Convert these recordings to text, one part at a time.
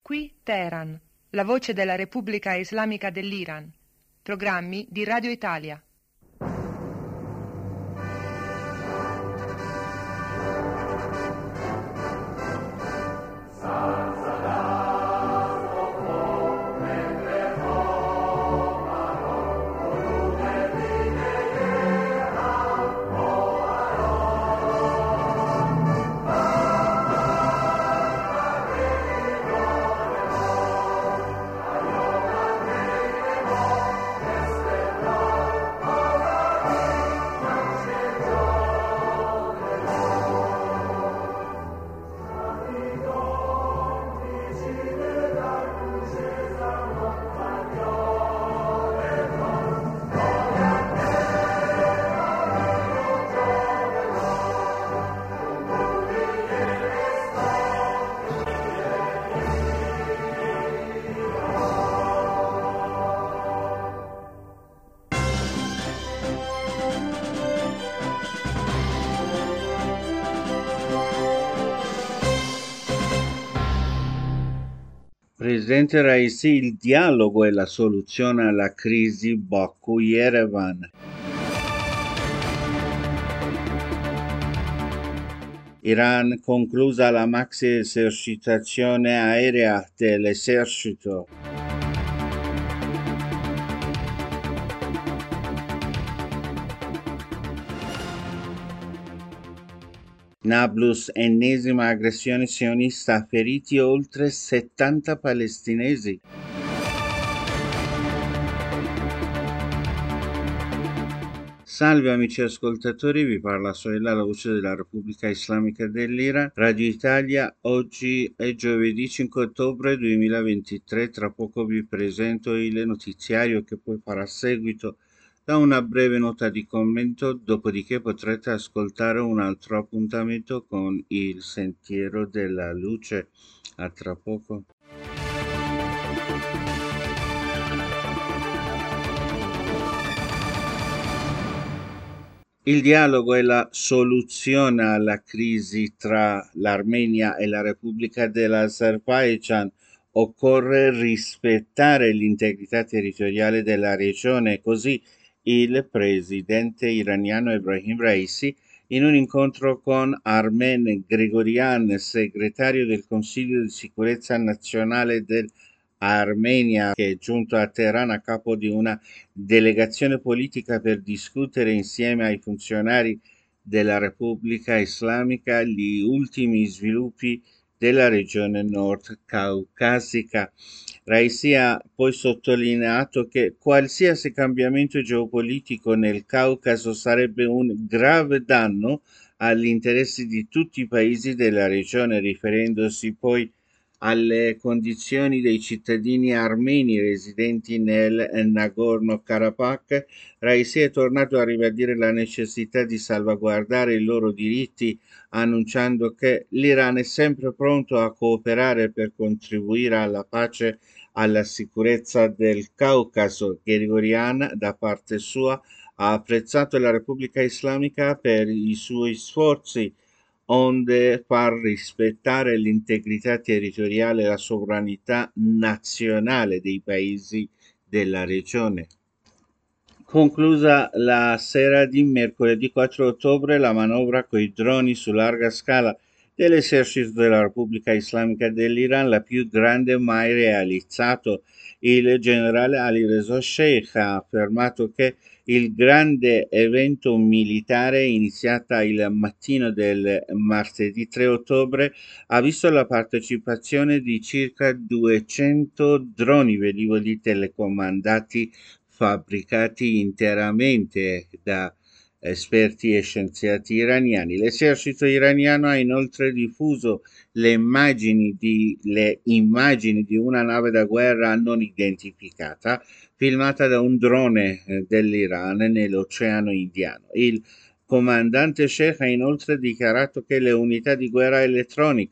Qui Teheran, la voce della Repubblica Islamica dell'Iran. Programmi di Radio Italia. Presidente Raisi, il dialogo è la soluzione alla crisi Baku-Yerevan. Iran conclusa la maxi esercitazione aerea dell'esercito. Nablus, ennesima aggressione sionista, feriti oltre 70 palestinesi. Salve amici ascoltatori, vi parla Soela, la voce della Repubblica Islamica dell'Iran, Radio Italia. Oggi è giovedì 5 ottobre 2023, tra poco vi presento il notiziario che poi farà seguito da una breve nota di commento, dopodiché potrete ascoltare un altro appuntamento con il Sentiero della Luce. A tra poco. Il dialogo è la soluzione alla crisi tra l'Armenia e la Repubblica dell'Azerbaijan. Occorre rispettare l'integrità territoriale della regione, così il presidente iraniano Ebrahim Raisi in un incontro con Armen Grigorian, segretario del Consiglio di sicurezza nazionale dell'Armenia, che è giunto a Teheran a capo di una delegazione politica per discutere insieme ai funzionari della Repubblica Islamica gli ultimi sviluppi della regione nord caucasica. Raisi ha poi sottolineato che qualsiasi cambiamento geopolitico nel Caucaso sarebbe un grave danno agli interessi di tutti i paesi della regione, riferendosi poi alle condizioni dei cittadini armeni residenti nel Nagorno-Karabakh. Raisi è tornato a ribadire la necessità di salvaguardare i loro diritti, annunciando che l'Iran è sempre pronto a cooperare per contribuire alla pace e alla sicurezza del Caucaso. Grigorian, da parte sua, ha apprezzato la Repubblica Islamica per i suoi sforzi onde far rispettare l'integrità territoriale e la sovranità nazionale dei paesi della regione. Conclusa la sera di mercoledì 4 ottobre la manovra coi droni su larga scala dell'esercito della Repubblica Islamica dell'Iran, la più grande mai realizzato. Il generale Ali Reza Sheikh ha affermato che il grande evento militare, iniziata il mattino del martedì 3 ottobre, ha visto la partecipazione di circa 200 droni velivoli telecomandati fabbricati interamente da esperti e scienziati iraniani. L'esercito iraniano ha inoltre diffuso le immagini di una nave da guerra non identificata filmata da un drone dell'Iran nell'Oceano Indiano. Il comandante Sheikh ha inoltre dichiarato che le unità di guerra elettronica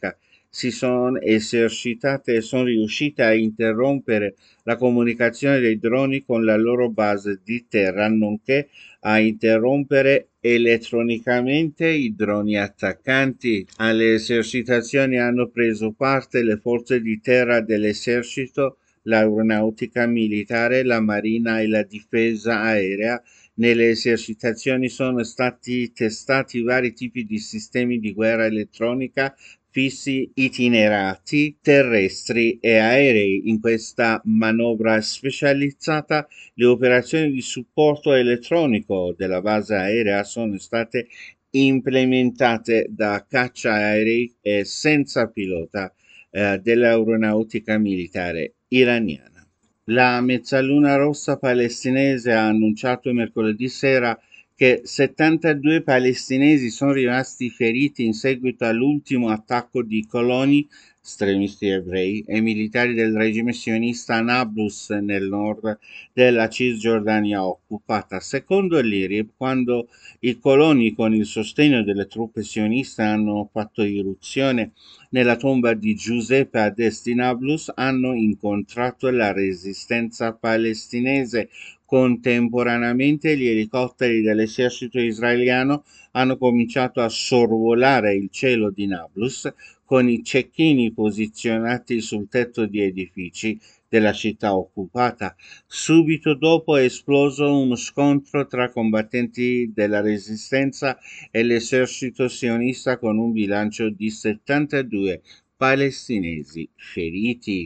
si sono esercitate e sono riuscite a interrompere la comunicazione dei droni con la loro base di terra, nonché a interrompere elettronicamente i droni attaccanti. Alle esercitazioni hanno preso parte le forze di terra dell'esercito, l'aeronautica militare, la marina e la difesa aerea. Nelle esercitazioni sono stati testati vari tipi di sistemi di guerra elettronica fissi, itinerati, terrestri e aerei. In questa manovra specializzata le operazioni di supporto elettronico della base aerea sono state implementate da cacciaaerei senza pilota dell'aeronautica militare iraniana. La Mezzaluna Rossa palestinese ha annunciato mercoledì sera che 72 palestinesi sono rimasti feriti in seguito all'ultimo attacco di coloni, estremisti ebrei e militari del regime sionista a Nablus nel nord della Cisgiordania occupata. Secondo l'IRIB, quando i coloni con il sostegno delle truppe sioniste hanno fatto irruzione nella tomba di Giuseppe ad est di Nablus, hanno incontrato la resistenza palestinese. Contemporaneamente gli elicotteri dell'esercito israeliano hanno cominciato a sorvolare il cielo di Nablus con i cecchini posizionati sul tetto di edifici della città occupata. Subito dopo è esploso uno scontro tra combattenti della resistenza e l'esercito sionista con un bilancio di 72 palestinesi feriti.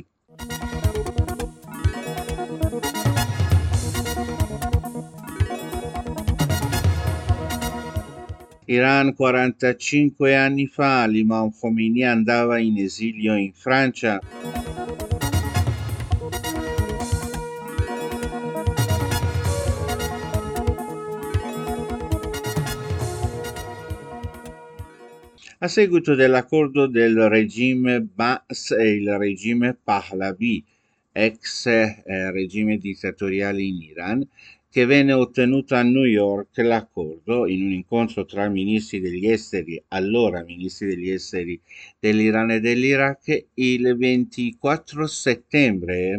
Iran 45 anni fa, l'imam Khomeini andava in esilio in Francia. A seguito dell'accordo del regime Baas e il regime Pahlavi, ex regime dittatoriale in Iran, che venne ottenuto a New York l'accordo in un incontro tra ministri degli esteri, allora ministri degli esteri dell'Iran e dell'Iraq, il 24 settembre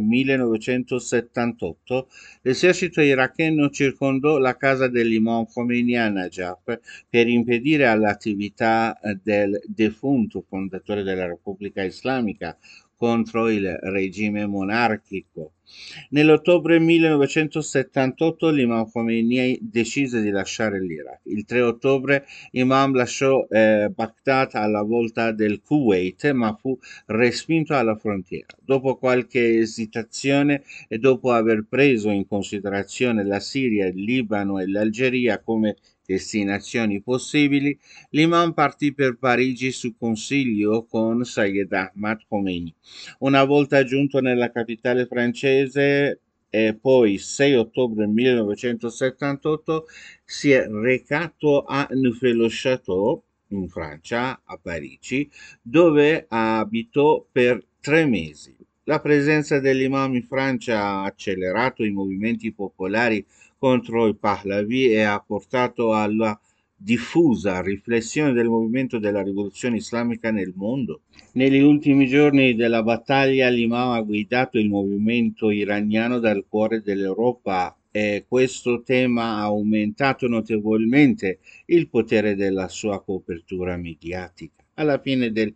1978 l'esercito iracheno circondò la casa dell'imam Khomeini a Najaf per impedire all'attività del defunto fondatore della Repubblica Islamica contro il regime monarchico. Nell'ottobre 1978 l'imam Khomeini decise di lasciare l'Iraq. Il 3 ottobre l'imam lasciò Baghdad alla volta del Kuwait, ma fu respinto alla frontiera. Dopo qualche esitazione e dopo aver preso in considerazione la Siria, il Libano e l'Algeria come destinazioni possibili, l'imam partì per Parigi su consiglio con Sayed Ahmad Khomeini. Una volta giunto nella capitale francese e poi 6 ottobre 1978 si è recato a Neufchâteau in Francia, a Parigi, dove abitò per 3 mesi. La presenza dell'imam in Francia ha accelerato i movimenti popolari contro il Pahlavi e ha portato alla diffusa riflessione del movimento della rivoluzione islamica nel mondo. Negli ultimi giorni della battaglia l'imam ha guidato il movimento iraniano dal cuore dell'Europa e questo tema ha aumentato notevolmente il potere della sua copertura mediatica. Alla fine del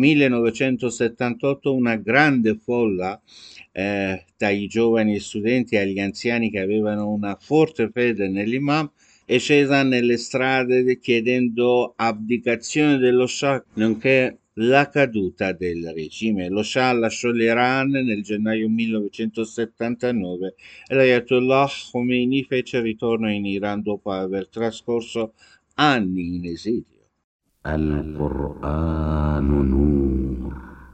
1978 una grande folla dai giovani studenti agli anziani che avevano una forte fede nell'imam è scesa nelle strade chiedendo abdicazione dello Shah, nonché la caduta del regime. Lo Shah lasciò l'Iran nel gennaio 1979 e l'Ayatollah Khomeini fece ritorno in Iran dopo aver trascorso anni in esilio. القرآن نور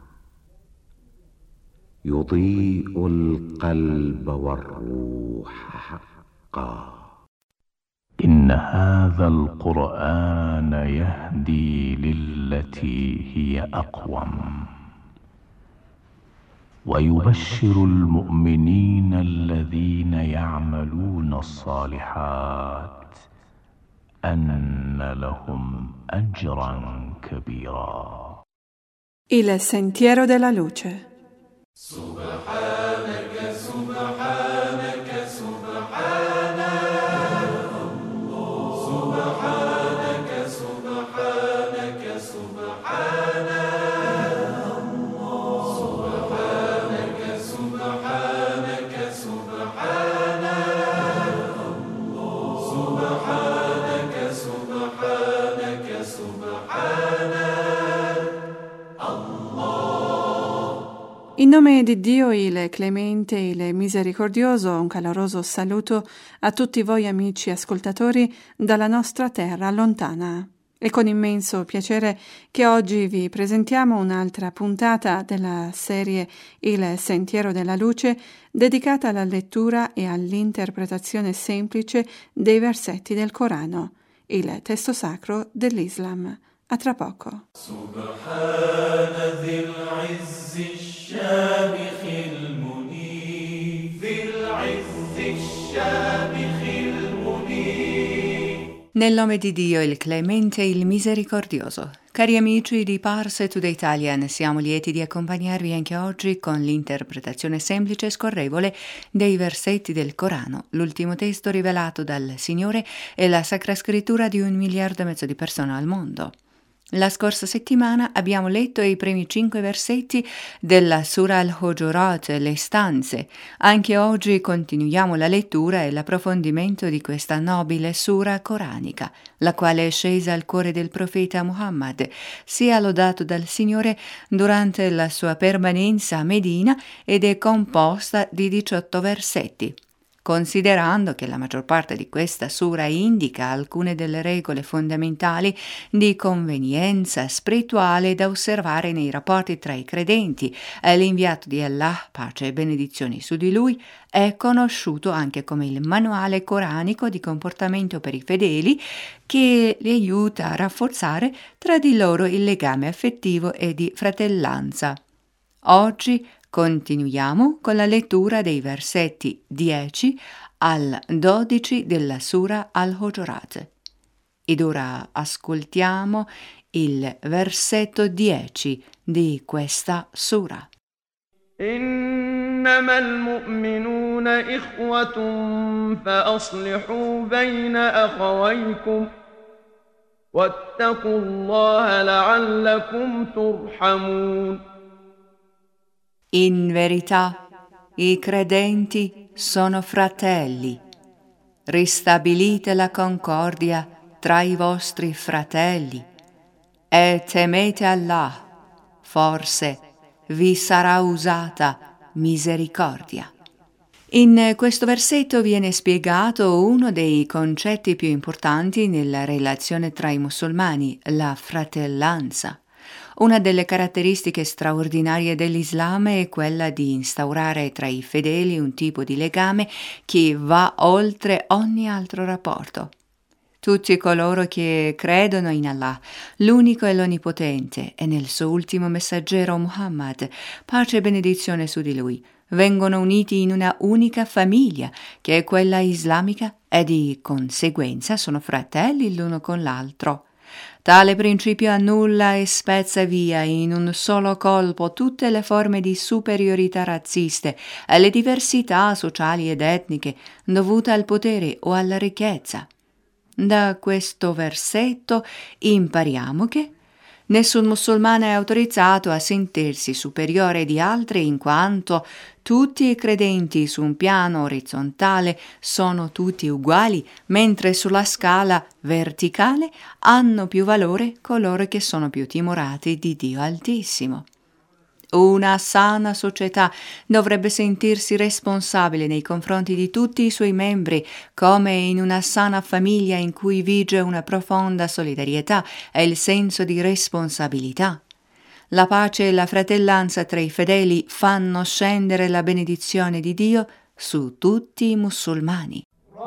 يضيء القلب والروح حقا إن هذا القرآن يهدي للتي هي أقوم ويبشر المؤمنين الذين يعملون الصالحات أن لهم أجرا كبيرا Il sentiero della luce. In nome di Dio, il clemente e il misericordioso, un caloroso saluto a tutti voi amici ascoltatori dalla nostra terra lontana. È con immenso piacere che oggi vi presentiamo un'altra puntata della serie Il Sentiero della Luce, dedicata alla lettura e all'interpretazione semplice dei versetti del Corano, il testo sacro dell'Islam. A tra poco. Nel nome di Dio, il clemente e il misericordioso. Cari amici di Parse Today Italian, siamo lieti di accompagnarvi anche oggi con l'interpretazione semplice e scorrevole dei versetti del Corano, l'ultimo testo rivelato dal Signore e la Sacra Scrittura di 1,5 miliardi di persone al mondo. La scorsa settimana abbiamo letto i primi 5 versetti della Sura al-Hujurat, le stanze. Anche oggi continuiamo la lettura e l'approfondimento di questa nobile sura coranica, la quale è scesa al cuore del profeta Muhammad, sia lodato dal Signore durante la sua permanenza a Medina, ed è composta di 18 versetti. Considerando che la maggior parte di questa sura indica alcune delle regole fondamentali di convenienza spirituale da osservare nei rapporti tra i credenti e l'inviato di Allah, pace e benedizioni su di lui, è conosciuto anche come il manuale coranico di comportamento per i fedeli, che li aiuta a rafforzare tra di loro il legame affettivo e di fratellanza. Oggi continuiamo con la lettura dei versetti 10 al 12 della Sura al-Hujurat. Ed ora ascoltiamo il versetto 10 di questa Sura. إنما المؤمنون إخوة فأصلحوا بين أخويكم واتقوا الله لعلكم ترحمون. In verità, i credenti sono fratelli. Ristabilite la concordia tra i vostri fratelli e temete Allah. Forse vi sarà usata misericordia. In questo versetto viene spiegato uno dei concetti più importanti nella relazione tra i musulmani, la fratellanza. Una delle caratteristiche straordinarie dell'Islam è quella di instaurare tra i fedeli un tipo di legame che va oltre ogni altro rapporto. Tutti coloro che credono in Allah, l'unico e l'onnipotente, e nel suo ultimo messaggero Muhammad, pace e benedizione su di lui, vengono uniti in una unica famiglia, che è quella islamica, e di conseguenza sono fratelli l'uno con l'altro. Tale principio annulla e spezza via in un solo colpo tutte le forme di superiorità razziste e le diversità sociali ed etniche dovute al potere o alla ricchezza. Da questo versetto impariamo che nessun musulmano è autorizzato a sentirsi superiore di altri, in quanto tutti i credenti su un piano orizzontale sono tutti uguali, mentre sulla scala verticale hanno più valore coloro che sono più timorati di Dio Altissimo. Una sana società dovrebbe sentirsi responsabile nei confronti di tutti i suoi membri, come in una sana famiglia in cui vige una profonda solidarietà e il senso di responsabilità. La pace e la fratellanza tra i fedeli fanno scendere la benedizione di Dio su tutti i musulmani.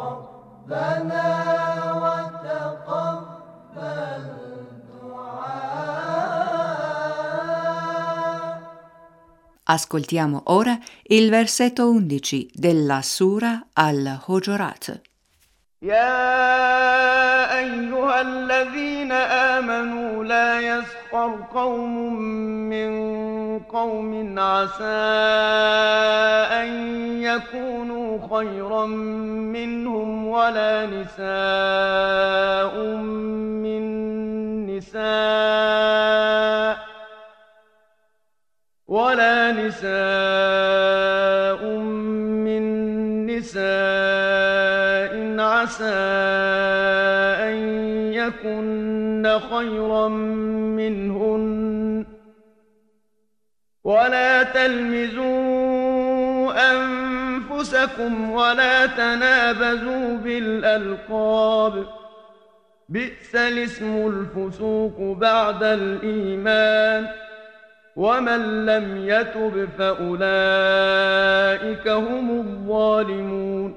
Ascoltiamo ora il versetto 11 della Sura al-Hujurat. يا أيها الذين آمنوا لا يسخر قوم من قوم عسى أن يكونوا خيرا منهم ولا نساء من نساء عسى أن يكن خيرا منهن ولا تلمزوا أنفسكم ولا تنابزوا بالألقاب بئس الاسم الفسوق بعد الإيمان ومن لم يتب فأولئك هم الظالمون.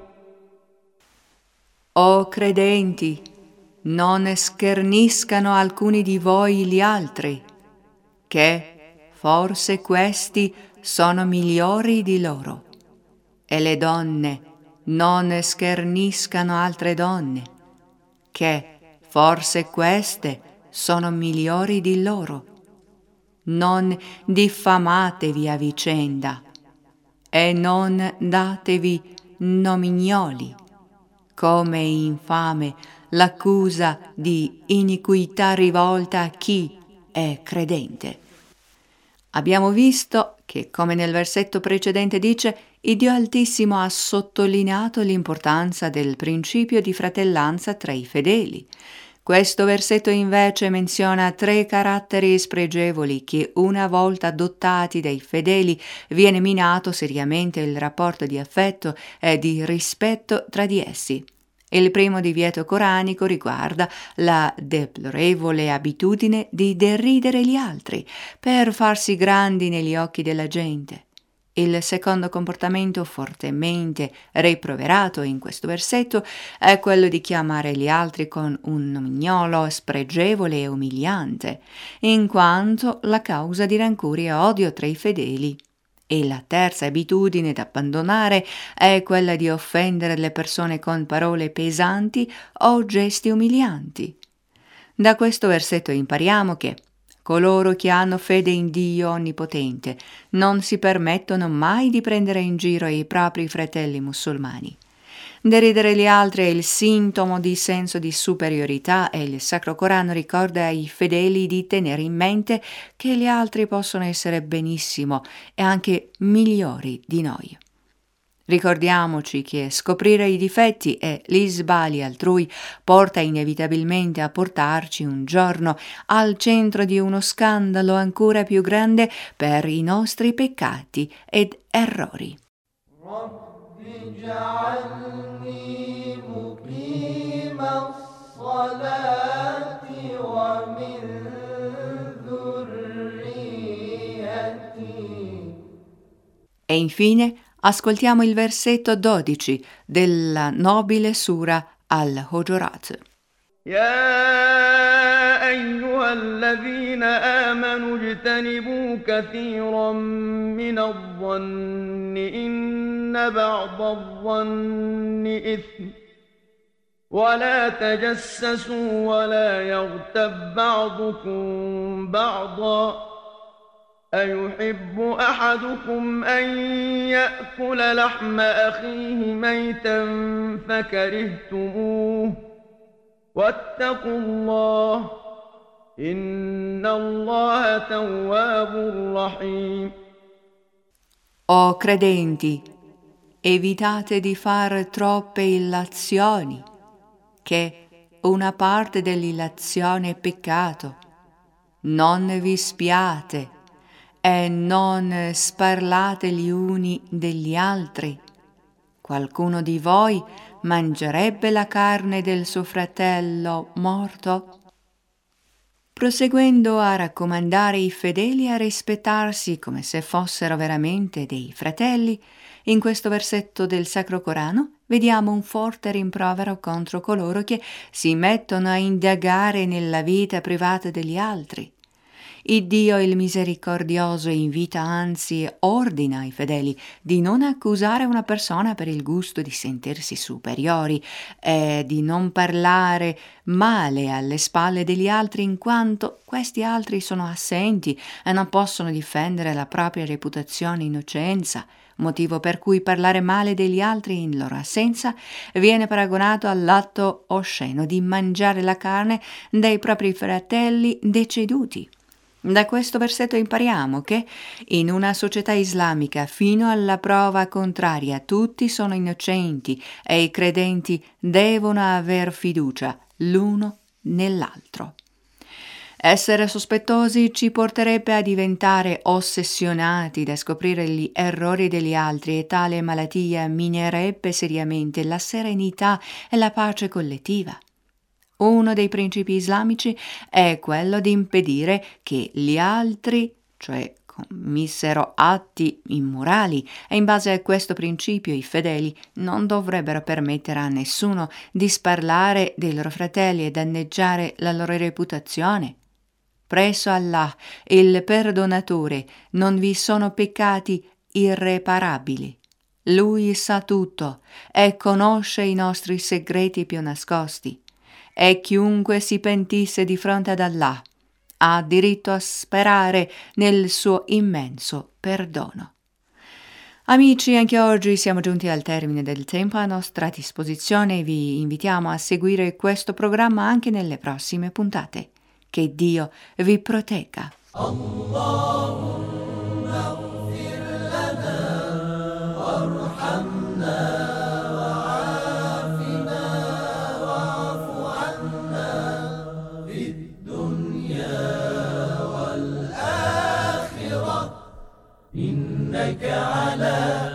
O credenti, non scherniscano alcuni di voi gli altri, che forse questi sono migliori di loro, e le donne non scherniscano altre donne, che forse queste sono migliori di loro. Non diffamatevi a vicenda e non datevi nomignoli, come è infame l'accusa di iniquità rivolta a chi è credente. Abbiamo visto che, come nel versetto precedente dice, il Dio Altissimo ha sottolineato l'importanza del principio di fratellanza tra i fedeli. Questo versetto invece menziona 3 caratteri spregevoli che, una volta adottati dai fedeli, viene minato seriamente il rapporto di affetto e di rispetto tra di essi. Il primo divieto coranico riguarda la deplorevole abitudine di deridere gli altri per farsi grandi negli occhi della gente. Il secondo comportamento fortemente rimproverato in questo versetto è quello di chiamare gli altri con un nomignolo spregevole e umiliante, in quanto la causa di rancore e odio tra i fedeli. E la terza abitudine da abbandonare è quella di offendere le persone con parole pesanti o gesti umilianti. Da questo versetto impariamo che coloro che hanno fede in Dio Onnipotente non si permettono mai di prendere in giro i propri fratelli musulmani. Deridere gli altri è il sintomo di senso di superiorità e il Sacro Corano ricorda ai fedeli di tenere in mente che gli altri possono essere benissimo e anche migliori di noi. Ricordiamoci che scoprire i difetti e gli sbagli altrui porta inevitabilmente a portarci un giorno al centro di uno scandalo ancora più grande per i nostri peccati ed errori. E infine ascoltiamo il versetto 12 della nobile sura Al-Hujurat. يا أيها الذين آمنوا اجتنبوا كثيرا من الظن إن بعض الظن إثم ولا تجسسوا ولا يغتب بعضكم بعضا أيحب أحدكم أن يأكل لحم أخيه ميتا فكرهتموه واتقوا الله إن الله تواب رحيم. O credenti, evitate di fare troppe illazioni, che una parte dell'illazione è peccato. Non vi spiate e non sparlate gli uni degli altri. Qualcuno di voi mangerebbe la carne del suo fratello morto? Proseguendo a raccomandare i fedeli a rispettarsi come se fossero veramente dei fratelli, in questo versetto del Sacro Corano vediamo un forte rimprovero contro coloro che si mettono a indagare nella vita privata degli altri. Il Dio, il misericordioso, invita, anzi ordina ai fedeli di non accusare una persona per il gusto di sentirsi superiori e di non parlare male alle spalle degli altri, in quanto questi altri sono assenti e non possono difendere la propria reputazione innocenza, motivo per cui parlare male degli altri in loro assenza viene paragonato all'atto osceno di mangiare la carne dei propri fratelli deceduti. Da questo versetto impariamo che in una società islamica, fino alla prova contraria, tutti sono innocenti e i credenti devono aver fiducia l'uno nell'altro. Essere sospettosi ci porterebbe a diventare ossessionati da scoprire gli errori degli altri e tale malattia minerebbe seriamente la serenità e la pace collettiva. Uno dei principi islamici è quello di impedire che gli altri, cioè commissero atti immorali, e in base a questo principio i fedeli non dovrebbero permettere a nessuno di sparlare dei loro fratelli e danneggiare la loro reputazione. Presso Allah, il Perdonatore, non vi sono peccati irreparabili. Lui sa tutto e conosce i nostri segreti più nascosti. E chiunque si pentisse di fronte ad Allah ha diritto a sperare nel suo immenso perdono. Amici, anche oggi siamo giunti al termine del tempo a nostra disposizione. Vi invitiamo a seguire questo programma anche nelle prossime puntate. Che Dio vi protegga. إنك على